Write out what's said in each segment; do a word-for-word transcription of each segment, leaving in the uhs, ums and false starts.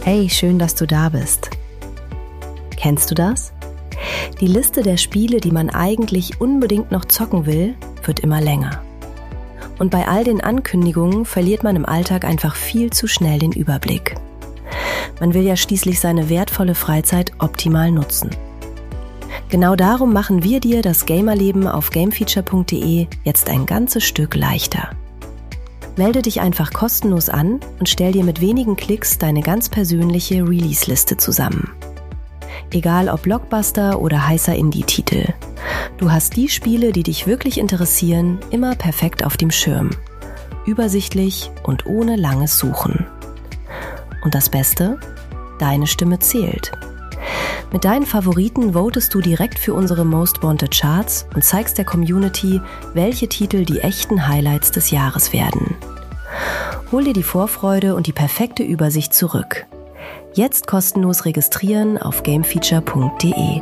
Hey, schön, dass du da bist. Kennst du das? Die Liste der Spiele, die man eigentlich unbedingt noch zocken will, wird immer länger. Und bei all den Ankündigungen verliert man im Alltag einfach viel zu schnell den Überblick. Man will ja schließlich seine wertvolle Freizeit optimal nutzen. Genau darum machen wir dir das Gamerleben auf gamefeature punkt de jetzt ein ganzes Stück leichter. Melde dich einfach kostenlos an und stell dir mit wenigen Klicks deine ganz persönliche Release-Liste zusammen. Egal ob Blockbuster oder heißer Indie-Titel. Du hast die Spiele, die dich wirklich interessieren, immer perfekt auf dem Schirm. Übersichtlich und ohne langes Suchen. Und das Beste? Deine Stimme zählt. Mit deinen Favoriten votest du direkt für unsere Most Wanted Charts und zeigst der Community, welche Titel die echten Highlights des Jahres werden. Hol dir die Vorfreude und die perfekte Übersicht zurück. Jetzt kostenlos registrieren auf gamefeature punkt de.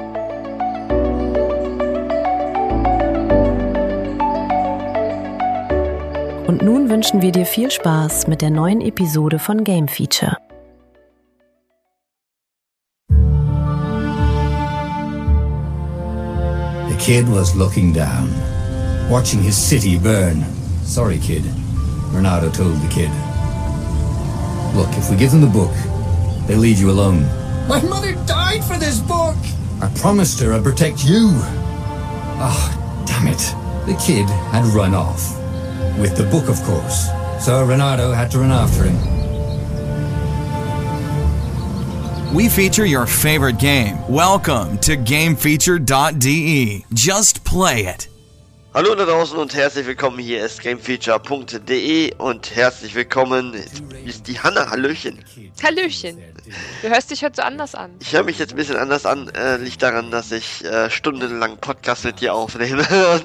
Und nun wünschen wir dir viel Spaß mit der neuen Episode von Game Feature. The kid was looking down, watching his city burn. Sorry, kid, Renato told the kid. Look, if we give them the book, they'll leave you alone. My mother died for this book! I promised her I'd protect you. Ah, oh, damn it. The kid had run off. With the book, of course. So Renato had to run after him. We feature your favorite game. Welcome to game feature dot de. Just play it. Hallo da draußen und herzlich willkommen. Hier ist gamefeature punkt de und herzlich willkommen. Jetzt ist die Hanna. Hallöchen. Hallöchen. Du hörst dich heute so anders an. Ich höre mich jetzt ein bisschen anders an. Äh, liegt daran, dass ich äh, stundenlang Podcast mit dir aufnehme.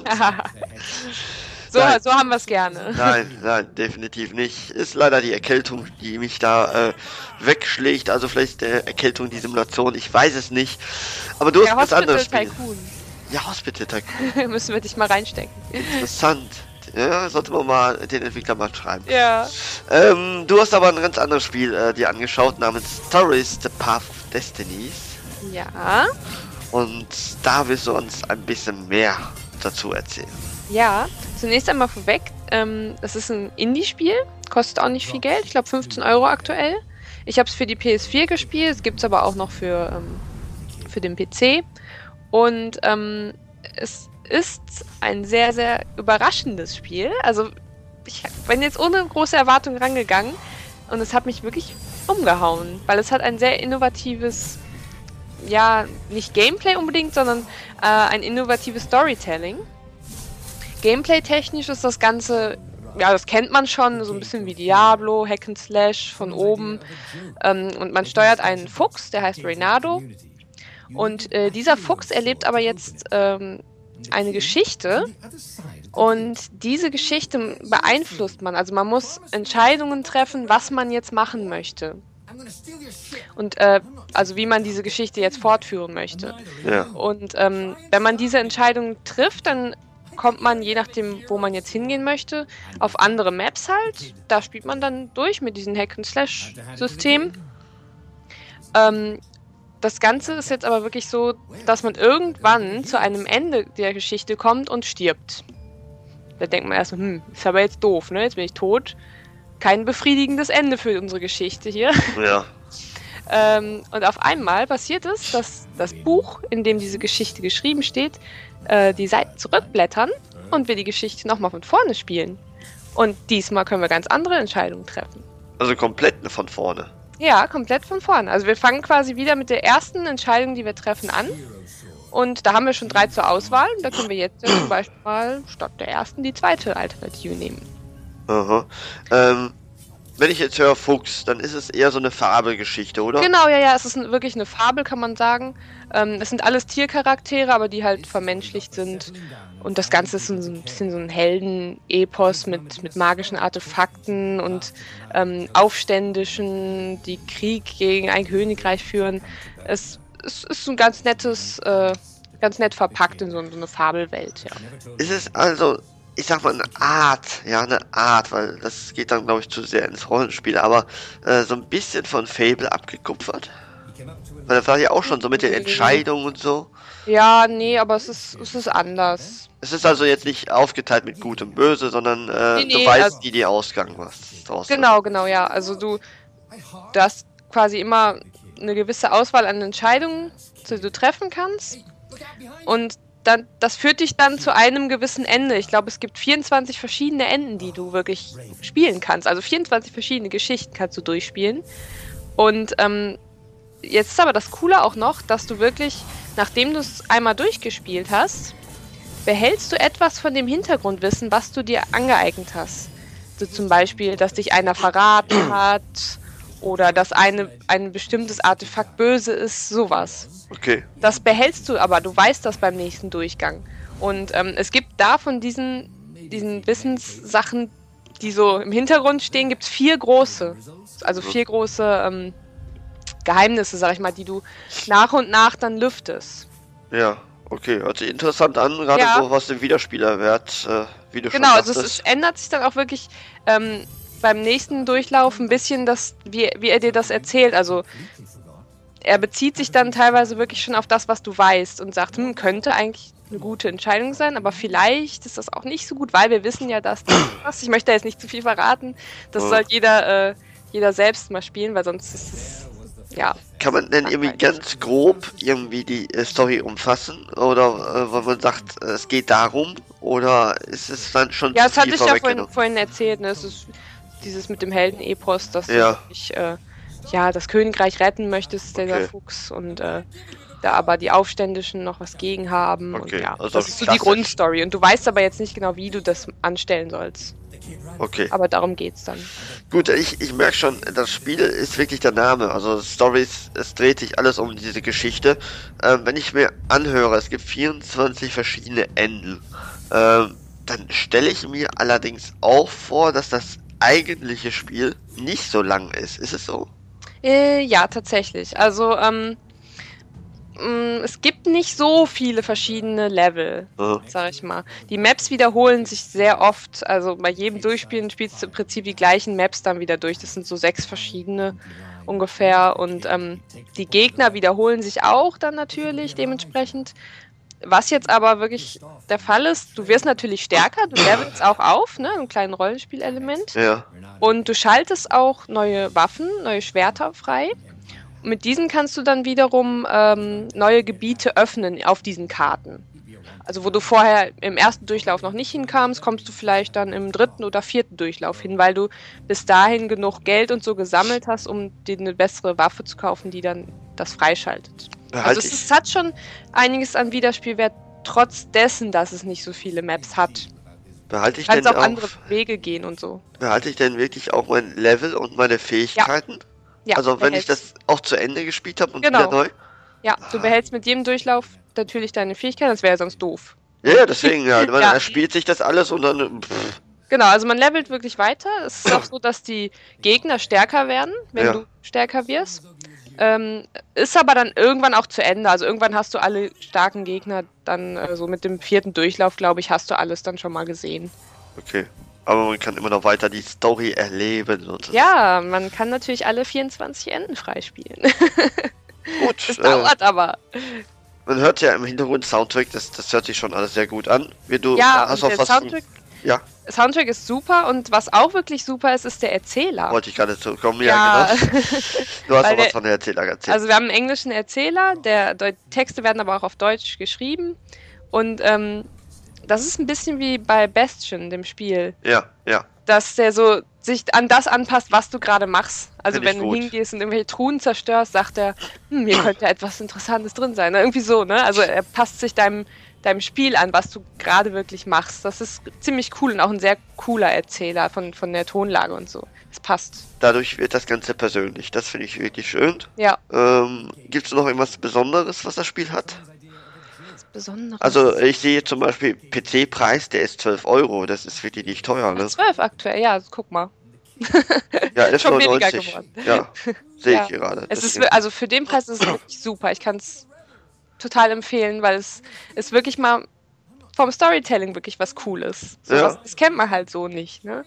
so, so haben wir es gerne. Nein, nein, definitiv nicht. Ist leider die Erkältung, die mich da äh, wegschlägt. Also vielleicht äh, Erkältung, die Simulation. Ich weiß es nicht. Aber du Der hast was anderes Spiel. Tycoon. Ja, Hospital Tycoon. Müssen wir dich mal reinstecken. Interessant. Ja, sollte man mal den Entwickler mal schreiben. Ja. Ähm, du hast aber ein ganz anderes Spiel äh, dir angeschaut, namens Stories, The Path of Destinies. Ja. Und da willst du uns ein bisschen mehr dazu erzählen. Ja, zunächst einmal vorweg, ähm, es ist ein Indie-Spiel, kostet auch nicht viel Geld, ich glaube fünfzehn Euro aktuell. Ich habe es für die P S vier gespielt, es gibt es aber auch noch für, ähm, für den P C. Und ähm, es ist ein sehr, sehr überraschendes Spiel. Also ich bin jetzt ohne große Erwartung rangegangen und es hat mich wirklich umgehauen, weil es hat ein sehr innovatives, ja, nicht Gameplay unbedingt, sondern äh, ein innovatives Storytelling. Gameplay-technisch ist das Ganze, ja, das kennt man schon, so ein bisschen wie Diablo, Hack and Slash von oben. Ähm, und man steuert einen Fuchs, der heißt Renato. Und äh, dieser Fuchs erlebt aber jetzt ähm, eine Geschichte und diese Geschichte beeinflusst man. Also man muss Entscheidungen treffen, was man jetzt machen möchte. Und äh, also wie man diese Geschichte jetzt fortführen möchte. Ja. Und ähm, wenn man diese Entscheidung trifft, dann kommt man, je nachdem, wo man jetzt hingehen möchte, auf andere Maps halt. Da spielt man dann durch mit diesem Hack-and-Slash-System. Ähm, Das Ganze ist jetzt aber wirklich so, dass man irgendwann zu einem Ende der Geschichte kommt und stirbt. Da denkt man erst so, hm, ist aber jetzt doof, ne? Jetzt bin ich tot. Kein befriedigendes Ende für unsere Geschichte hier. Ja. ähm, und auf einmal passiert es, dass das Buch, in dem diese Geschichte geschrieben steht, äh, die Seiten zurückblättern und wir die Geschichte nochmal von vorne spielen. Und diesmal können wir ganz andere Entscheidungen treffen. Also komplett von vorne. Ja, komplett von vorne. Also wir fangen quasi wieder mit der ersten Entscheidung, die wir treffen, an. Und da haben wir schon drei zur Auswahl. Da können wir jetzt zum Beispiel mal statt der ersten die zweite Alternative nehmen. Aha. Ähm, wenn ich jetzt höre Fuchs, dann ist es eher so eine Fabelgeschichte, oder? Genau, ja, ja. Es ist wirklich eine Fabel, kann man sagen. Ähm, es sind alles Tiercharaktere, aber die halt vermenschlicht sind. Und das Ganze ist so ein bisschen so ein Helden-Epos mit, mit magischen Artefakten und ähm, Aufständischen, die Krieg gegen ein Königreich führen. Es, es ist so ein ganz nettes, äh, ganz nett verpackt in so, so eine Fabelwelt, ja. Ist es also ich sag mal, eine Art, ja, eine Art, weil das geht dann, glaube ich, zu sehr ins Rollenspiel, aber äh, so ein bisschen von Fable abgekupfert. Weil das war ja auch schon so mit den Entscheidungen und so. Ja, nee, aber es ist, es ist anders. Es ist also jetzt nicht aufgeteilt mit Gut und Böse, sondern äh, Nee, nee, du weißt, also- wie die Ausgang was draus wird. Genau, genau, ja. Also du, du hast quasi immer eine gewisse Auswahl an Entscheidungen, die du treffen kannst. Und dann, das führt dich dann zu einem gewissen Ende. Ich glaube, es gibt vierundzwanzig verschiedene Enden, die du wirklich spielen kannst. Also vierundzwanzig verschiedene Geschichten kannst du durchspielen. Und ähm, jetzt ist aber das Coole auch noch, dass du wirklich, nachdem du es einmal durchgespielt hast, behältst du etwas von dem Hintergrundwissen, was du dir angeeignet hast. So zum Beispiel, dass dich einer verraten hat oder dass eine, ein bestimmtes Artefakt böse ist, sowas. Okay. Das behältst du aber, du weißt das beim nächsten Durchgang. Und ähm, es gibt da von diesen, diesen Wissenssachen, die so im Hintergrund stehen, gibt es vier große. Also vier große ähm, Geheimnisse, sag ich mal, die du nach und nach dann lüftest. Ja, okay. Hört sich interessant an, gerade Ja. so was den Wiederspielerwert, äh, wie du Genau, schon also es, sagtest. es ändert sich dann auch wirklich ähm, beim nächsten Durchlauf ein bisschen, das, wie, wie er dir das erzählt. Also er bezieht sich dann teilweise wirklich schon auf das, was du weißt und sagt, hm, könnte eigentlich eine gute Entscheidung sein, aber vielleicht ist das auch nicht so gut, weil wir wissen ja, dass das was. Ich möchte da jetzt nicht zu viel verraten. Das Ja. soll jeder, äh, jeder selbst mal spielen, weil sonst ist es, ja. Kann man denn irgendwie ganz grob irgendwie die äh, Story umfassen? Oder äh, wenn man sagt, äh, es geht darum? Oder ist es dann schon Ja, zu das hatte viel ich ja vorhin, vorweggenommen? vorhin erzählt, ne? Es ist dieses mit dem Helden-Epos, dass du Ja. wirklich, äh, ja, das Königreich retten möchtest, dieser Okay. Fuchs, und äh, da aber die Aufständischen noch was gegen haben. Okay, Und ja, also das ist so die klassisch. Grundstory. Und du weißt aber jetzt nicht genau, wie du das anstellen sollst. Okay. Aber darum geht's dann. Gut, ich, ich merke schon, das Spiel ist wirklich der Name. Also Stories, es dreht sich alles um diese Geschichte. Ähm, wenn ich mir anhöre, es gibt vierundzwanzig verschiedene Enden, ähm, dann stelle ich mir allerdings auch vor, dass das eigentliche Spiel nicht so lang ist. Ist es so? Äh, ja, tatsächlich. Also, ähm, mh, es gibt nicht so viele verschiedene Level, Ja. sag ich mal. Die Maps wiederholen sich sehr oft. Also bei jedem Durchspielen spielst du im Prinzip die gleichen Maps dann wieder durch. Das sind so sechs verschiedene ungefähr. Und ähm, die Gegner wiederholen sich auch dann natürlich dementsprechend. Was jetzt aber wirklich der Fall ist, du wirst natürlich stärker, du levelst auch auf, ne, ein kleines Rollenspielelement. Ja. Und du schaltest auch neue Waffen, neue Schwerter frei. Und mit diesen kannst du dann wiederum ähm, neue Gebiete öffnen auf diesen Karten. Also wo du vorher im ersten Durchlauf noch nicht hinkamst, kommst du vielleicht dann im dritten oder vierten Durchlauf hin, weil du bis dahin genug Geld und so gesammelt hast, um dir eine bessere Waffe zu kaufen, die dann das freischaltet. Behalte Also es, ich. es hat schon einiges an Wiederspielwert, trotz dessen, dass es nicht so viele Maps hat. Behalte ich Du denn kannst auch auch, andere Wege gehen und so. behalte ich denn wirklich auch mein Level und meine Fähigkeiten? Ja, also wenn ich behältst- das auch zu Ende gespielt habe und Genau. wieder neu? Ja, du behältst mit jedem Durchlauf natürlich deine Fähigkeiten, das wäre ja sonst doof. Ja, ja, deswegen halt. Man Ja. erspielt sich das alles und dann. Pff, Genau, also man levelt wirklich weiter. Es ist auch so, dass die Gegner stärker werden, wenn Ja. du stärker wirst. Ähm, ist aber dann irgendwann auch zu Ende. Also irgendwann hast du alle starken Gegner dann äh, so mit dem vierten Durchlauf, glaube ich, hast du alles dann schon mal gesehen. okay. Aber man kann immer noch weiter die Story erleben. Und Ja, man kann natürlich alle vierundzwanzig Enden freispielen. gut. Das Äh, dauert aber. man hört ja im Hintergrund Soundtrack, das, das hört sich schon alles sehr gut an. Wie du Ja, hast und auch der was. Soundtrack, Ja, Soundtrack ist super, und was auch wirklich super ist, ist der Erzähler. wollte ich gerade zu kommen. Ja, Ja. genau. Du hast Weil auch was der- von der Erzähler erzählt. Also wir haben einen englischen Erzähler, der Deu Texte werden aber auch auf Deutsch geschrieben, und ähm, das ist ein bisschen wie bei Bastion, dem Spiel, ja, ja. dass der so sich an das anpasst, was du gerade machst. Also Find ich wenn du gut. hingehst und irgendwelche Truhen zerstörst, sagt er, hm, hier könnte etwas Interessantes drin sein. Irgendwie so, ne? Also er passt sich deinem, deinem Spiel an, was du gerade wirklich machst. Das ist ziemlich cool und auch ein sehr cooler Erzähler von, von der Tonlage und so. Es passt. Dadurch wird das Ganze persönlich. Das finde ich wirklich schön. Ja, Ähm, Gibt es noch irgendwas Besonderes, was das Spiel hat? das Besondere. Also ich sehe zum Beispiel P C-Preis, der ist zwölf Euro. Das ist wirklich nicht teuer, ne? zwölf aktuell, ja, guck mal. Ja, elf schon weniger neunundneunzig. geworden. Ja, sehe Ja. ich gerade. Es ist, Deswegen- wir- also für den Preis ist es wirklich super. Ich kann es total empfehlen, weil es ist wirklich mal vom Storytelling wirklich was Cooles. So Ja. was, das kennt man halt so nicht, ne?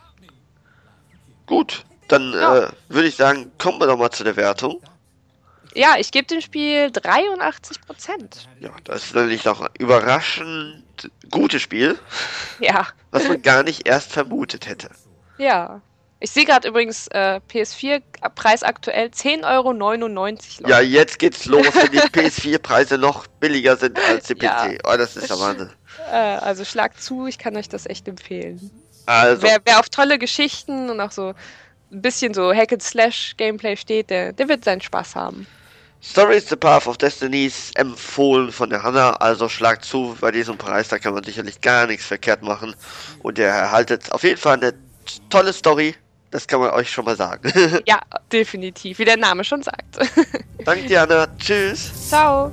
Gut, dann Ja. äh, würde ich sagen, kommen wir doch mal zu der Wertung. Ja, ich gebe dem Spiel dreiundachtzig Prozent. Ja, das ist natürlich noch ein überraschend gutes Spiel, Ja, was man gar nicht erst vermutet hätte. ja. Ich sehe gerade übrigens äh, P S vier Preis aktuell zehn Euro neunundneunzig. Ja, jetzt geht's los, wenn die P S vier Preise noch billiger sind als die P C. Ja. Oh, das ist der Wahnsinn. Äh, also schlagt zu, ich kann euch das echt empfehlen. Also, Wer, wer auf tolle Geschichten und auch so ein bisschen so Hack-and-Slash-Gameplay steht, der, der wird seinen Spaß haben. Story is the Path of Destiny ist empfohlen von der Hanna, also schlagt zu, bei diesem Preis, da kann man sicherlich gar nichts verkehrt machen. Und ihr erhaltet auf jeden Fall eine tolle Story, das kann man euch schon mal sagen. Ja, definitiv, wie der Name schon sagt. Danke dir, Hanna. Tschüss. Ciao.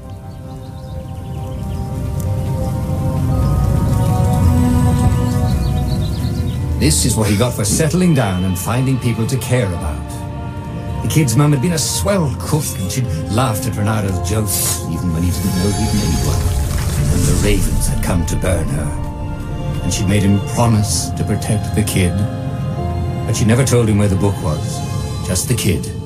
This is what he got for settling down and finding people to care about. The kid's mum had been a swell cook and she'd laughed at Bernardo's jokes, even when he didn't know he'd made one. And the ravens had come to burn her. And she'd made him promise to protect the kid. But she never told him where the book was, just the kid.